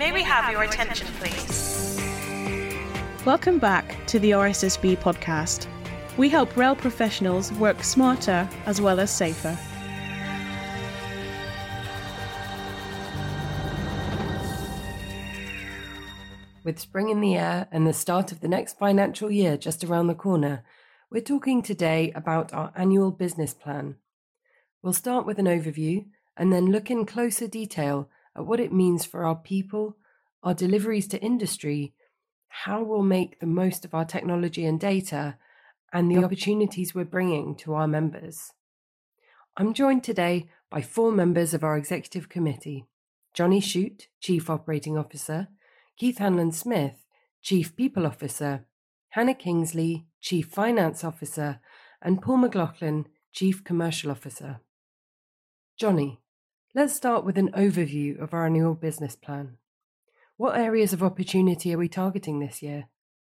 May we have your attention, please? Welcome back to the RSSB podcast. We help rail professionals work smarter as well as safer. With spring in the air and the start of the next financial year just around the corner, we're talking today about our annual business plan. We'll start with an overview and then look in closer detail at what it means for our people, our deliveries to industry, how we'll make the most of our technology and data, and the opportunities we're bringing to our members. I'm joined today by 4 members of our executive committee: Johnny Shute, Chief Operating Officer; Keith Hanlon-Smith, Chief People Officer; Hannah Kingsley, Chief Finance Officer; and Paul McLaughlin, Chief Commercial Officer. Johnny, let's start with an overview of our annual business plan. What areas of opportunity are we targeting this year?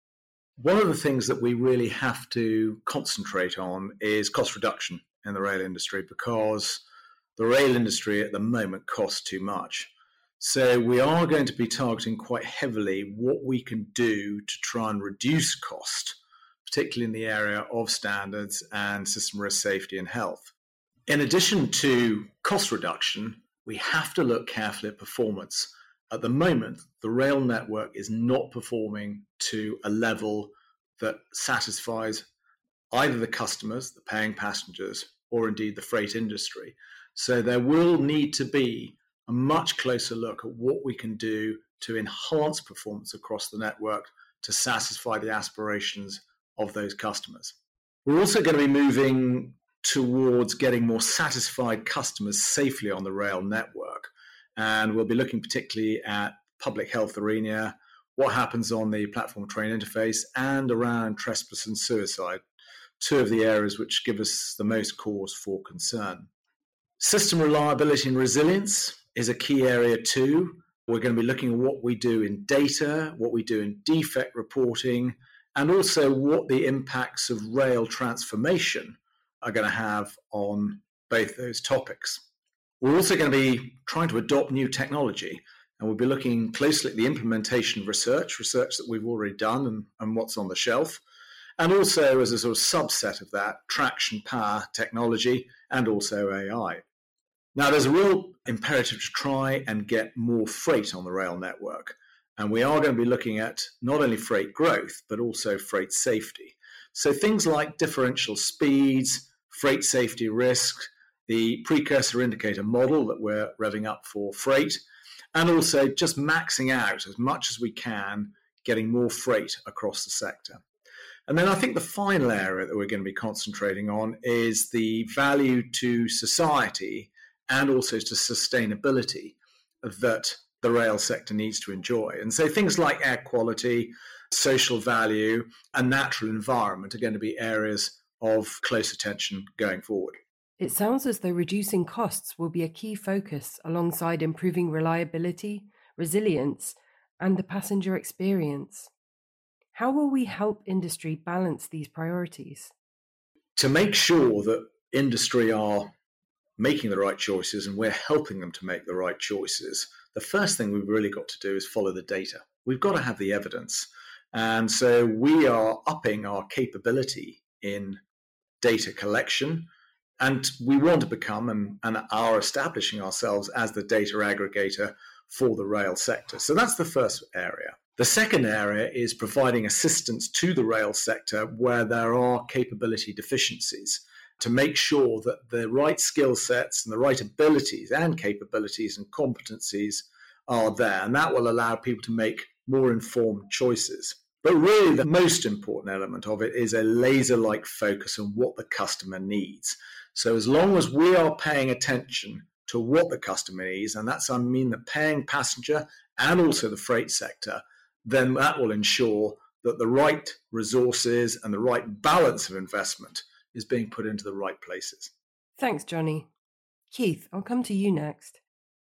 One of the things that we really have to concentrate on is cost reduction in the rail industry, because the rail industry at the moment costs too much. So we are going to be targeting quite heavily what we can do to try and reduce cost, particularly in the area of standards and system risk safety and health. In addition to cost reduction, we have to look carefully at performance. At the moment, the rail network is not performing to a level that satisfies either the customers, the paying passengers, or indeed the freight industry. So there will need to be a much closer look at what we can do to enhance performance across the network to satisfy the aspirations of those customers. We're also going to be moving towards getting more satisfied customers safely on the rail network. And we'll be looking particularly at public health arena, what happens on the platform train interface, and around trespass and suicide, 2 of the areas which give us the most cause for concern. System reliability and resilience is a key area too. We're going to be looking at what we do in data, what we do in defect reporting, and also what the impacts of rail transformation are going to have on both those topics. We're also going to be trying to adopt new technology, and we'll be looking closely at the implementation of research that we've already done and what's on the shelf, and also as a sort of subset of that, traction power technology and also AI. Now, there's a real imperative to try and get more freight on the rail network, and we are going to be looking at not only freight growth, but also freight safety. So things like differential speeds, freight safety risk, the precursor indicator model that we're revving up for freight, and also just maxing out as much as we can, getting more freight across the sector. And then I think the final area that we're going to be concentrating on is the value to society and also to sustainability that the rail sector needs to enjoy. And so things like air quality, social value, and natural environment are going to be areas of close attention going forward. It sounds as though reducing costs will be a key focus alongside improving reliability, resilience, and the passenger experience. How will we help industry balance these priorities? To make sure that industry are making the right choices and we're helping them to make the right choices, the first thing we've really got to do is follow the data. We've got to have the evidence. And so we are upping our capability in data collection, and we want to become and are establishing ourselves as the data aggregator for the rail sector. So that's the first area. The second area is providing assistance to the rail sector where there are capability deficiencies to make sure that the right skill sets and the right abilities and capabilities and competencies are there. And that will allow people to make more informed choices. But really, the most important element of it is a laser-like focus on what the customer needs. So as long as we are paying attention to what the customer needs, and that's, I mean, the paying passenger and also the freight sector, then that will ensure that the right resources and the right balance of investment is being put into the right places. Thanks, Johnny. Keith, I'll come to you next.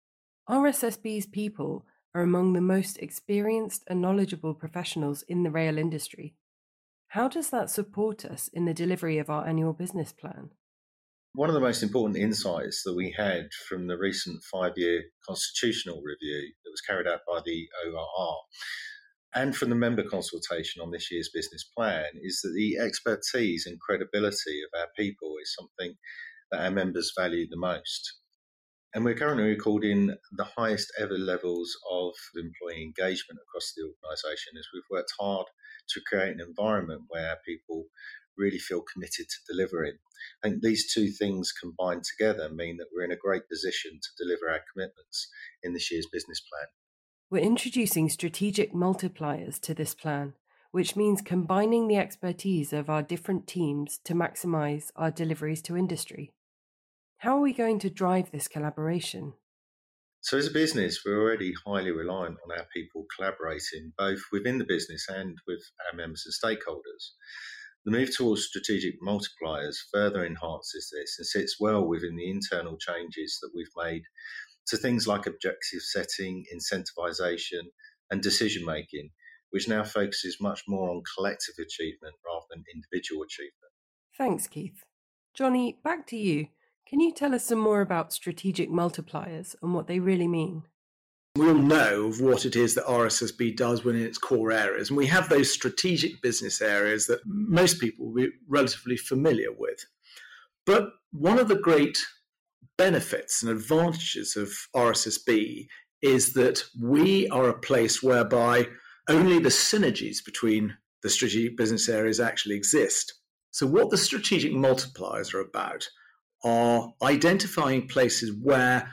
RSSB's people are among the most experienced and knowledgeable professionals in the rail industry. How does that support us in the delivery of our annual business plan? One of the most important insights that we had from the recent 5-year constitutional review that was carried out by the ORR. And from the member consultation on this year's business plan is that the expertise and credibility of our people is something that our members value the most. And we're currently recording the highest ever levels of employee engagement across the organisation as we've worked hard to create an environment where our people really feel committed to delivering. I think these two things combined together mean that we're in a great position to deliver our commitments in this year's business plan. We're introducing strategic multipliers to this plan, which means combining the expertise of our different teams to maximise our deliveries to industry. How are we going to drive this collaboration? So as a business, we're already highly reliant on our people collaborating both within the business and with our members and stakeholders. The move towards strategic multipliers further enhances this and sits well within the internal changes that we've made to things like objective setting, incentivisation and decision making, which now focuses much more on collective achievement rather than individual achievement. Thanks, Keith. Johnny, back to you. Can you tell us some more about strategic multipliers and what they really mean? We all know of what it is that RSSB does within its core areas, and we have those strategic business areas that most people will be relatively familiar with. But one of the great benefits and advantages of RSSB is that we are a place whereby only the synergies between the strategic business areas actually exist. So what the strategic multipliers are about are identifying places where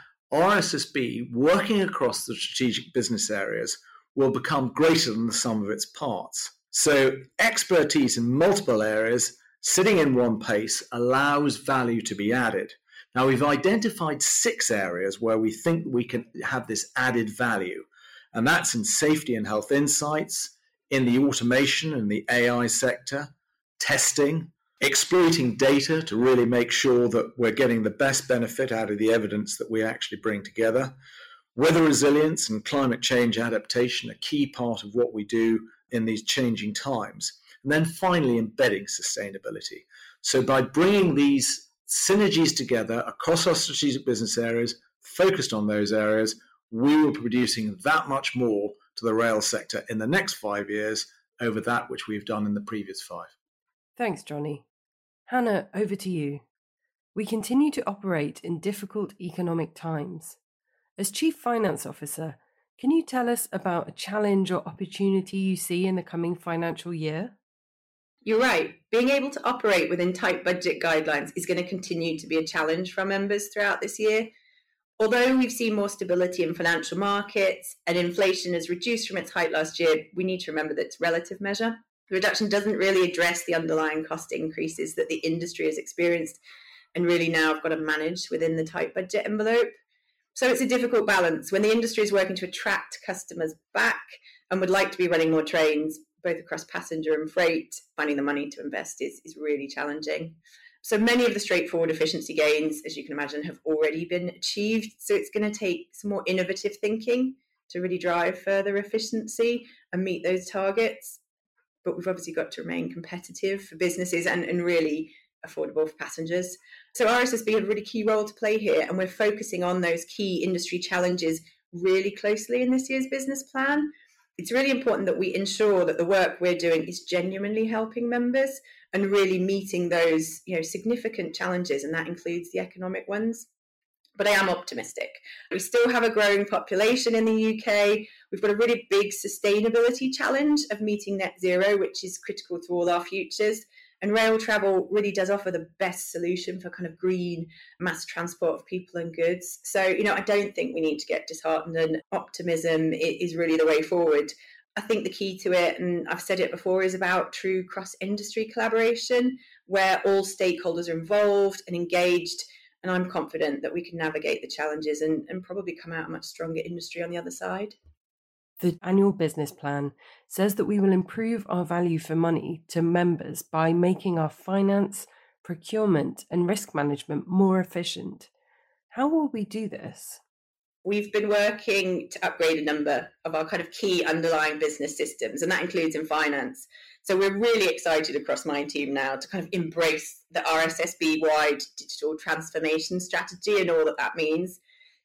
RSSB, working across the strategic business areas, will become greater than the sum of its parts. So expertise in multiple areas sitting in one place allows value to be added. Now, we've identified 6 areas where we think we can have this added value, and that's in safety and health insights, in the automation and the AI sector, testing, exploiting data to really make sure that we're getting the best benefit out of the evidence that we actually bring together, weather resilience and climate change adaptation, a key part of what we do in these changing times, and then finally embedding sustainability. So by bringing these synergies together across our strategic business areas, focused on those areas, we will be producing that much more to the rail sector in the next 5 years over that which we've done in the previous 5. Thanks, Johnny. Hannah, over to you. We continue to operate in difficult economic times. As Chief Finance Officer, can you tell us about a challenge or opportunity you see in the coming financial year? You're right. Being able to operate within tight budget guidelines is going to continue to be a challenge for our members throughout this year. Although we've seen more stability in financial markets and inflation has reduced from its height last year, we need to remember that it's a relative measure. The reduction doesn't really address the underlying cost increases that the industry has experienced and really now have got to manage within the tight budget envelope. So it's a difficult balance when the industry is working to attract customers back and would like to be running more trains, both across passenger and freight. Finding the money to invest is really challenging. So many of the straightforward efficiency gains, as you can imagine, have already been achieved. So it's going to take some more innovative thinking to really drive further efficiency and meet those targets. But we've obviously got to remain competitive for businesses and really affordable for passengers. So RSSB have a really key role to play here, and we're focusing on those key industry challenges really closely in this year's business plan. It's really important that we ensure that the work we're doing is genuinely helping members and really meeting those, significant challenges, and that includes the economic ones. But I am optimistic. We still have a growing population in the UK. We've got a really big sustainability challenge of meeting net zero, which is critical to all our futures. And rail travel really does offer the best solution for kind of green mass transport of people and goods. So, I don't think we need to get disheartened, and optimism is really the way forward. I think the key to it, and I've said it before, is about true cross-industry collaboration where all stakeholders are involved and engaged. And I'm confident that we can navigate the challenges and probably come out a much stronger industry on the other side. The annual business plan says that we will improve our value for money to members by making our finance, procurement and risk management more efficient. How will we do this? We've been working to upgrade a number of our kind of key underlying business systems, and that includes in finance. So we're really excited across my team now to kind of embrace the RSSB-wide digital transformation strategy and all that means.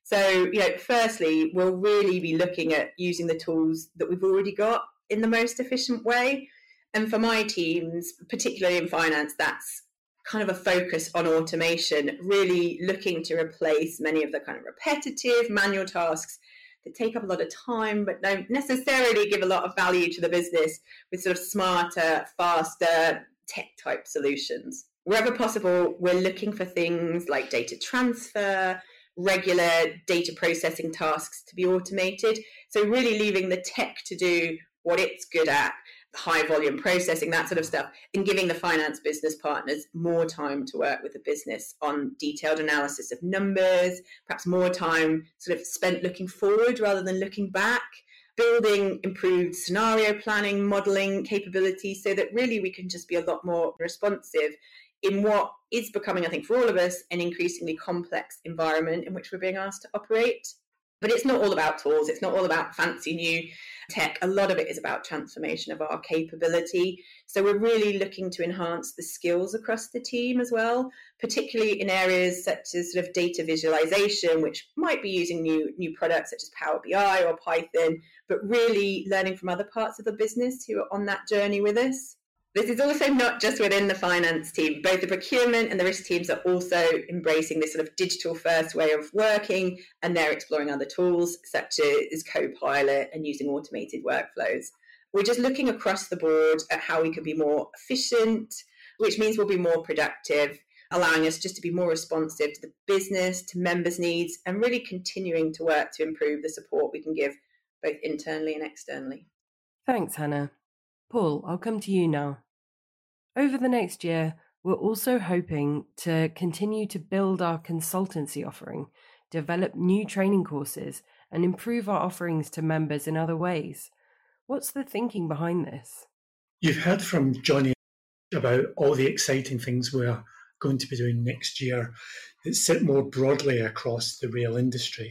So, firstly, we'll really be looking at using the tools that we've already got in the most efficient way. And for my teams, particularly in finance, that's kind of a focus on automation, really looking to replace many of the kind of repetitive manual tasks that take up a lot of time but don't necessarily give a lot of value to the business, with sort of smarter, faster tech type solutions. Wherever possible, we're looking for things like data transfer, regular data processing tasks to be automated. So really leaving the tech to do what it's good at, high volume processing, that sort of stuff, and giving the finance business partners more time to work with the business on detailed analysis of numbers, perhaps more time sort of spent looking forward rather than looking back, building improved scenario planning, modeling capabilities, so that really we can just be a lot more responsive in what is becoming, I think, for all of us, an increasingly complex environment in which we're being asked to operate. But it's not all about tools. It's not all about fancy new tech. A lot of it is about transformation of our capability. So we're really looking to enhance the skills across the team as well, particularly in areas such as sort of data visualization, which might be using new products such as Power BI or Python, but really learning from other parts of the business who are on that journey with us. This is also not just within the finance team. Both the procurement and the risk teams are also embracing this sort of digital first way of working, and they're exploring other tools such as Copilot and using automated workflows. We're just looking across the board at how we can be more efficient, which means we'll be more productive, allowing us just to be more responsive to the business, to members' needs, and really continuing to work to improve the support we can give both internally and externally. Thanks, Hannah. Paul, I'll come to you now. Over the next year, we're also hoping to continue to build our consultancy offering, develop new training courses, and improve our offerings to members in other ways. What's the thinking behind this? You've heard from Johnny about all the exciting things we're going to be doing next year that sit more broadly across the rail industry.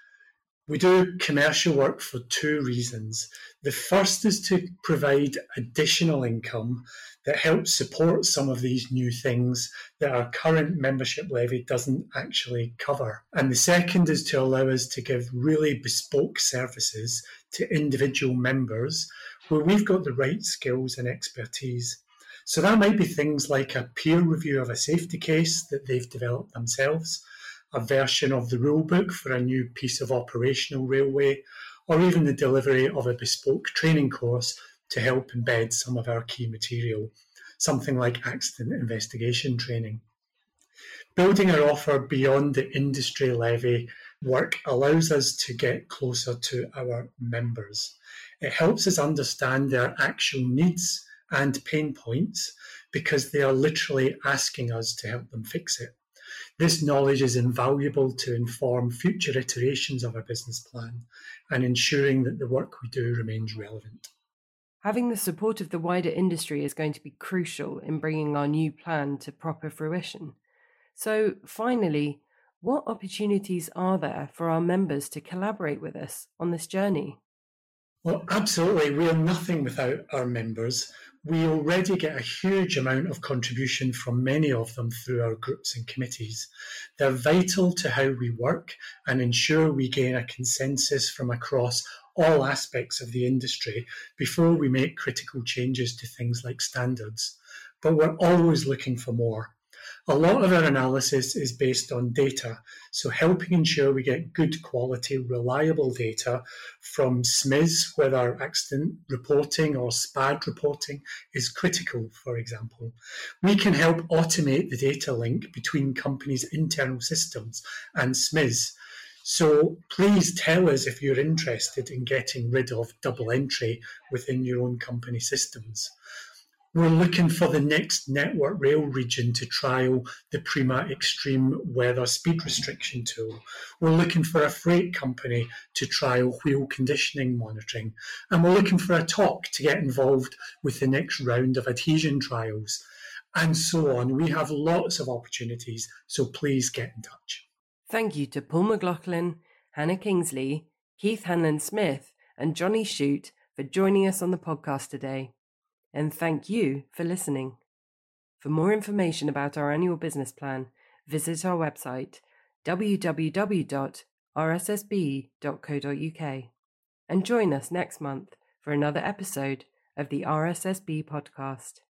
We do commercial work for two reasons. The first is to provide additional income that helps support some of these new things that our current membership levy doesn't actually cover. And the second is to allow us to give really bespoke services to individual members where we've got the right skills and expertise. So that might be things like a peer review of a safety case that they've developed themselves, a version of the rulebook for a new piece of operational railway, or even the delivery of a bespoke training course to help embed some of our key material, something like accident investigation training. Building our offer beyond the industry levy work allows us to get closer to our members. It helps us understand their actual needs and pain points because they are literally asking us to help them fix it. This knowledge is invaluable to inform future iterations of our business plan and ensuring that the work we do remains relevant. Having the support of the wider industry is going to be crucial in bringing our new plan to proper fruition. So, finally, what opportunities are there for our members to collaborate with us on this journey? Well, absolutely. We are nothing without our members. We already get a huge amount of contribution from many of them through our groups and committees. They're vital to how we work and ensure we gain a consensus from across all aspects of the industry before we make critical changes to things like standards. But we're always looking for more. A lot of our analysis is based on data, so helping ensure we get good quality, reliable data from SMIS, whether accident reporting or SPAD reporting is critical, for example. We can help automate the data link between companies' internal systems and SMIS. So please tell us if you're interested in getting rid of double entry within your own company systems. We're looking for the next Network Rail region to trial the Prima Extreme Weather Speed Restriction tool. We're looking for a freight company to trial wheel conditioning monitoring. And we're looking for a TOC to get involved with the next round of adhesion trials. And so on. We have lots of opportunities, so please get in touch. Thank you to Paul McLaughlin, Hannah Kingsley, Keith Hanlon-Smith, and Johnny Shute for joining us on the podcast today. And thank you for listening. For more information about our annual business plan, visit our website www.orsb.com. rssb.co.uk, and join us next month for another episode of the RSSB podcast.